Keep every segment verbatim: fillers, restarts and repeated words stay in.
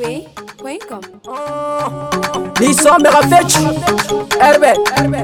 Zoué point com. Lisson Merafetch Herbe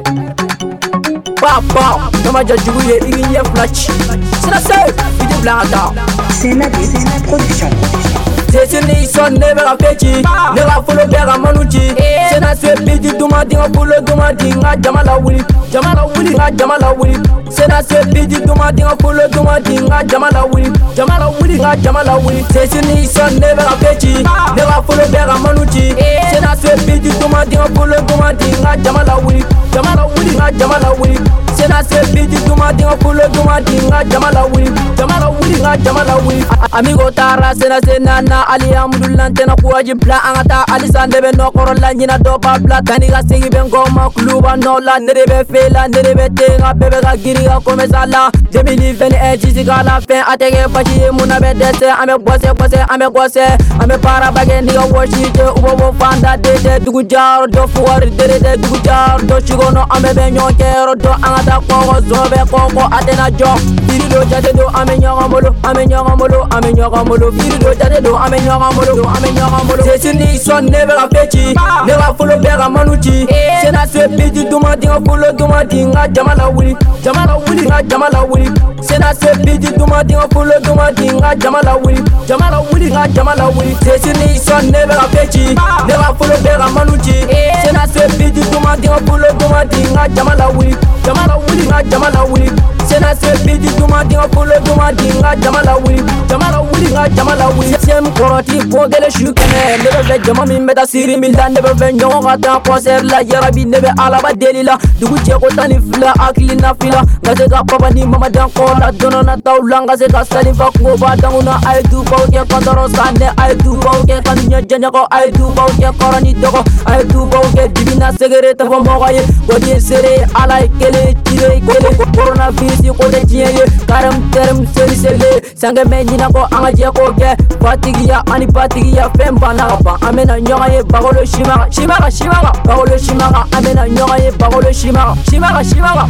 Papa Nama Jadjouye Iriye Flatch Sina Sey Vidi Blanda Sena Sena Production. Sesi Lisson Merafetch Nera Folo Bera Manuchi Sena Sey Bidi Duma Dinga Fulo Duma Dinga Jamala Wuli Jamala Wuli Nga Jamala Wuli Sena Sey Bidi Duma Dinga Fulo Duma Dinga Jamala Wuli Jamala Wuli Nga Jamala Wuli Sesi Lisson Merafetch Nera Folo Bera Manuchi Sena Sey Bidi Duma Dinga Fulo Duma Dinga Jamala Wuli Jamala Wuli Nga Jamala Wuli Sena Sey Bidi Duma Dinga Fulo Duma Dinga Jamala Wuli Jamala Wuli Nga Jamala Wuli Amigo Tara Sena Sena na Ali Amdullan tena kuwaji bla angata Alisa ndebe no korola njina dopa bla Taniga sigi bengoma kluba nola Nerebe fela nerebe tenga bebe ga giriga komesala Jemili veni e jisi ga la fin Atege fachi muna be dese Ame gwase gwase ame gwase Ame para bage niga washite Ubo wo fanda dede Dugu jaro do fuwari derede Dugu jaro do shigono ame be nyonkero do Angata koko zobe koko atena jo Firi do jate do ame nyoga molo Ame nyoga molo ame nyoga molo Firi do jate do ame nyoga molo ame nyoga molo Sesi Lisson nebera fechi Nera fulo bera manuchi Sena Sey Bidi Duma Dinga fulo Duma Dinga Jamala Wuli Jamala Wuli Nga Jamala Wuli Sena Sey Bidi Duma Dinga fulo Duma Dinga Jamala Wuli Jamala Wuli Nga Jamala Wuli Sesi Lisson nebera fechi Nera fulo bera manuchi Sena Sey Bidi Duma Dinga fulo Duma Dinga Jamala Wuli Jamala Wuli Nga Jamala Wuli Sena Sey Bidi Duma Dinga fulo Duma Dinga Jamala Wuli Jamala Wuli Nga Jamala Wuli Siem koroti fogele shukene Nebe ve jama min beta siri mila Nebe ve nyongo gata concert la Yarabi nebe alaba delila Dugu cheko tani fila akili na fila Ngase ka papa ni mama dan kola Dono na taula ngase ka sali fa kungo ba Danguna ay du pa uke kondoro sane Ay du pa uke kandunya janyako Ay du pa uke korani doko Ay du pa uke dibina segere tafo mokaye Godi sere ala kele chire kele Corona virus kote chiye Karam term seri sele Sange menjina ko anga jeko ke Fatigiya ani fatigiya femba na pa Amena nyoga ye bagolo shimaga Shimaga shimaga Bagolo shimaga Amena nyoga ye bagolo shimaga Shimaga shimaga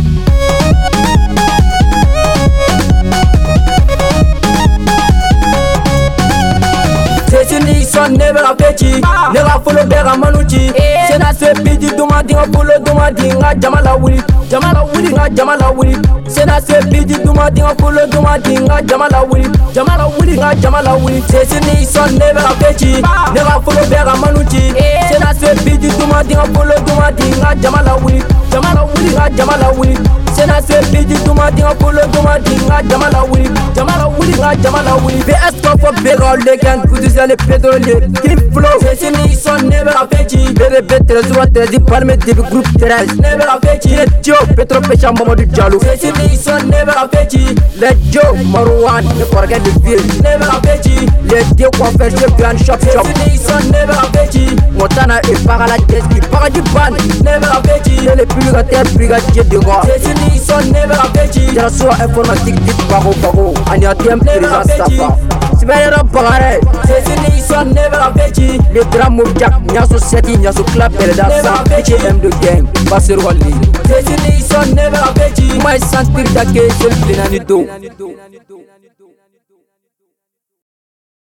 Sesi Lisson nebera fechi Nera fulo bera manuchi Sena Sey Bidi Duma Dinga fulo Duma Dinga Jamala Wuli Jamala Wuli Nga Jamala Wuli Sena Sey Bidi Duma Dinga fulo Duma Dinga Jamala Wuli Jamala Wuli Nga Jamala Wuli Sesi Lisson nebera fechi Nera fulo bera manuchi Sena Sey Bidi Duma Dinga fulo Duma Dinga Jamala Wuli Jamala Wuli Nga Jamala Wuli Sena Sey Bidi Duma Dinga fulo Duma Dinga Jamala Wuli Jamala Wuli Nga Jamala Wuli V S for bigger legend Kuduzia le pétrolier Kim Flow Sesi Lisson nebera fechi Bebe betre zuwa trezi palme dibi group treize Nebera fechi Let Joe Petro Pecha Mamadou Diallo Sesi Lisson nebera fechi Let Joe Marwan Ne forget the ville Nebera fechi Let Joe Coiffeur Chef Grand Shop Shop Sesi Lisson nebera fechi Montana et Parala Deski Paradis Ban Nebera fechi Le pulgateur brigadier de roi Sesi Lisson nebera fechi Jara soa informatique dit Bago Bago Anya Tiem Prisa Safa Sibera Bagare Sesi Lisson nebera fechi Le drame Moujak Nyaso Seti Nyaso Club Elda Sa H M de gang Basir Wali Sesi Lisson nebera fechi My sentir Dake Seul Plenanito